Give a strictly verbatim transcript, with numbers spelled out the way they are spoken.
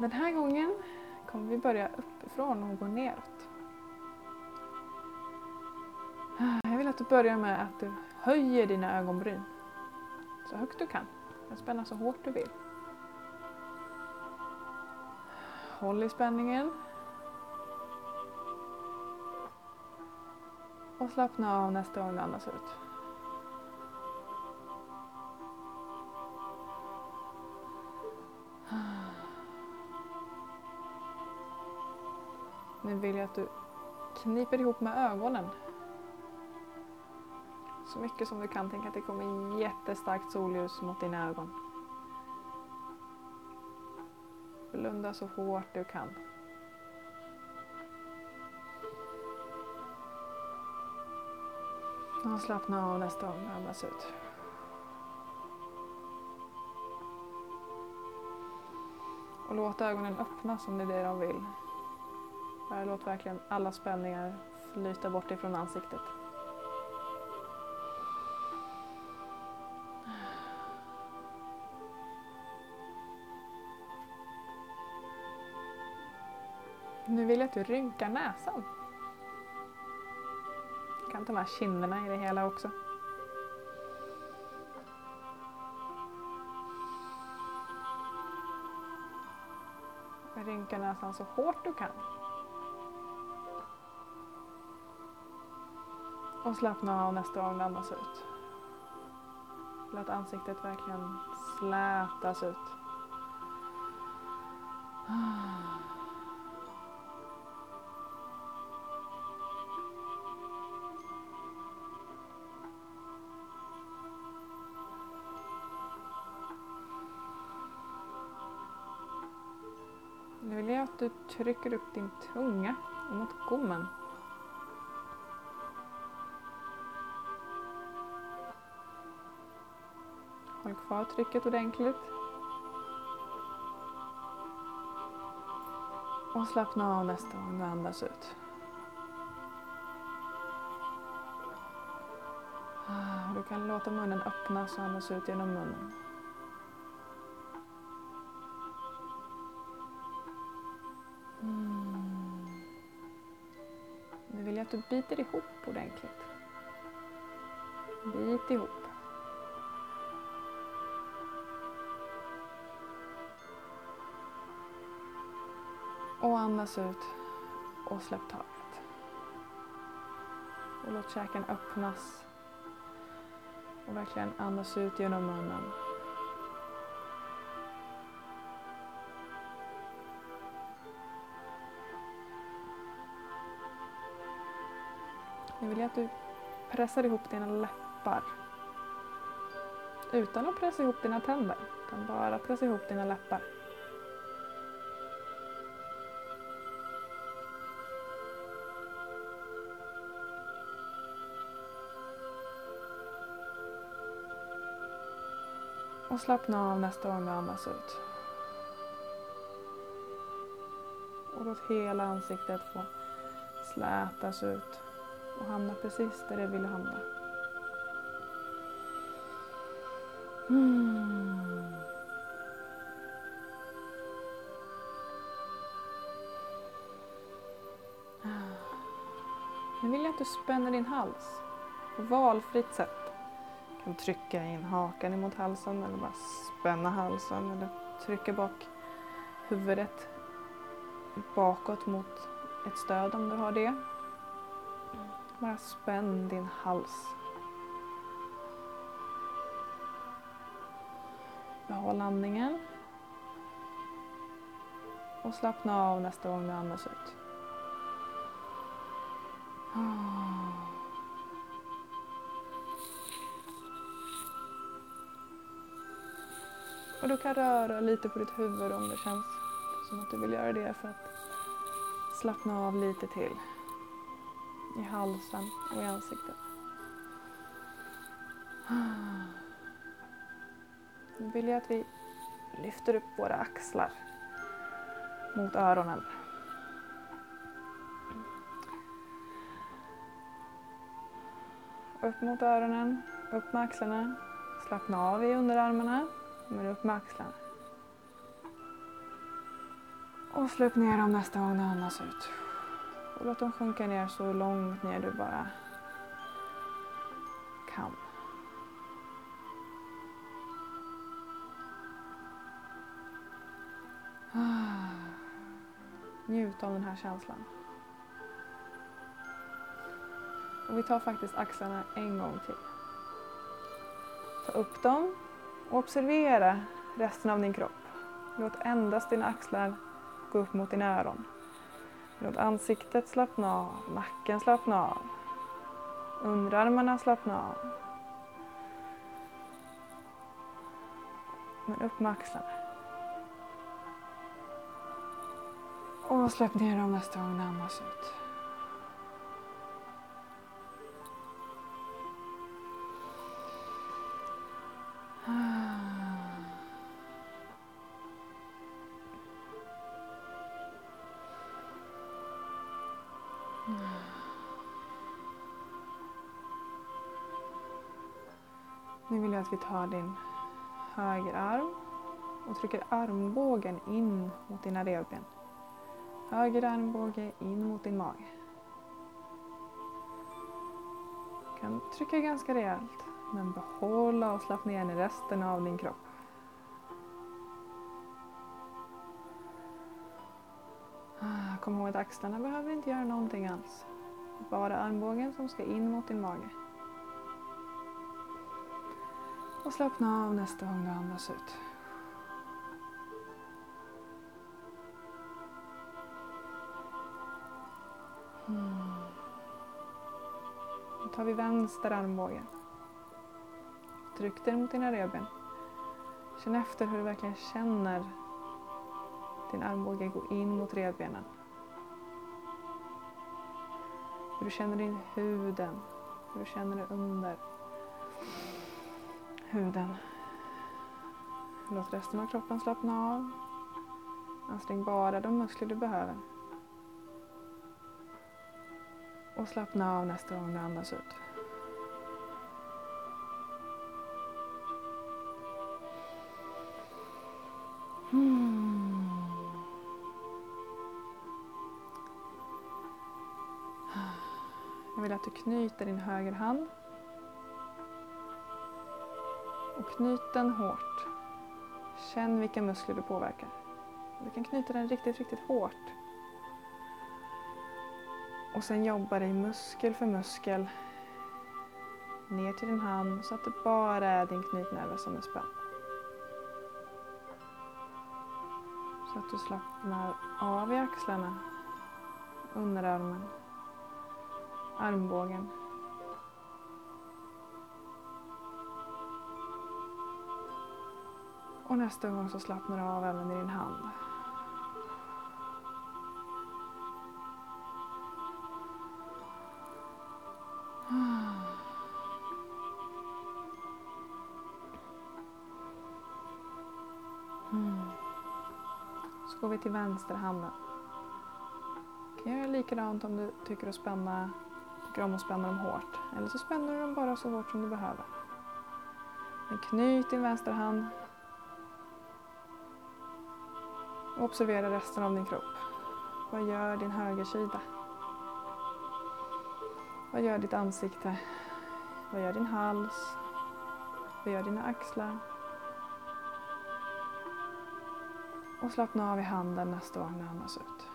Den här gången kommer vi börja uppifrån och gå neråt. Jag vill att du börjar med att du höjer dina ögonbryn så högt du kan. Du kan spänna så hårt du vill. Håll i spänningen. Och slappna av nästa gång du andas ut. Nu vill jag att du kniper ihop med ögonen. Så mycket som du kan. Tänk att det kommer jättestarkt solljus mot dina ögon. Blunda så hårt du kan. Och slappna av nästa gång du andas ut. Och låt ögonen öppna som det är det de vill. Bara låt verkligen alla spänningar flyta bort ifrån ansiktet. Nu vill jag att du rynkar näsan. Du kan ta med kinderna i det hela också. Rynka näsan så hårt du kan. Och slappna av nästa gång du andas ut. Låt ansiktet verkligen slätas ut. Nu vill jag att du trycker upp din tunga mot gommen. Håll kvar trycket ordentligt. Och slappna av nästa gång du andas ut. Du kan låta munnen öppnas och andas ut genom munnen. Mm. Nu vill jag att du biter ihop ordentligt. Bit ihop. Och andas ut och släpp taget. Och låt käken öppnas. Och verkligen andas ut genom munnen. Nu vill jag att du pressar ihop dina läppar. Utan att pressa ihop dina tänder. Utan bara pressa ihop dina läppar. Och slappna av nästa gång du andas ut. Och låt hela ansiktet få slätas ut. Och hamna precis där det vill hamna. Mm. Nu vill jag att du spänner din hals. På valfritt sätt. Du kan trycka in hakan emot halsen. Eller bara spänna halsen. Eller trycka bak huvudet bakåt mot ett stöd om du har det. Bara spänn din hals. Behåll andningen. Och slappna av nästa gång du andas ut. Och du kan röra lite på ditt huvud om det känns som att du vill göra det för att slappna av lite till. I halsen och i ansiktet. Nu vill jag att vi lyfter upp våra axlar mot öronen. Upp mot öronen, upp med axlarna. Slappna av i underarmarna, men upp med axlarna. Och släpp ner dem nästa gång du andas ut. Och låt dem sjunka ner så långt ner du bara kan. Njut av den här känslan. Och vi tar faktiskt axlarna en gång till. Ta upp dem och observera resten av din kropp. Låt endast dina axlar gå upp mot dina öron. Låt ansiktet slappna av, nacken slappna av, underarmarna slappna av. Men upp med axlarna. Och släpp ner dem nästa gång du andas ut. Nu vill jag att vi tar din högerarm och trycker armbågen in mot dina revben. Höger armbåge in mot din mage. Du kan trycka ganska rejält, men behålla och slappna ner i resten av din kropp. Kom ihåg att axlarna behöver inte göra någonting alls. Bara armbågen som ska in mot din mage. Och slappna av nästa gång du andas ut. Mm. Nu tar vi vänster armbåge. Tryck den mot dina revben. Känn efter hur du verkligen känner din armbåge gå in mot revbenen. Hur du känner din huden. Hur du känner det under huden. Låt resten av kroppen slappna av. Ansträng bara de muskler du behöver. Och slappna av nästa gång du andas ut. Mm. Jag vill att du knyter din höger hand. Och knyt den hårt. Känn vilka muskler du påverkar. Du kan knyta den riktigt, riktigt hårt. Och sen jobba dig muskel för muskel ner till din hand så att det bara är din knytnäve som är spänd. Så att du slappnar av i axlarna, underarmen, armbågen. Och nästa gång så slappnar du av även i din hand. Mm. Så går vi till vänster handen. Du kan göra likadant om du tycker att spänna, tycker om att spänna dem hårt. Eller så spänner du dem bara så hårt som du behöver. Men knyt din vänster hand. Och observera resten av din kropp. Vad gör din högersida? Vad gör ditt ansikte? Vad gör din hals? Vad gör dina axlar? Och slappna av i handen nästa gång du andas ut.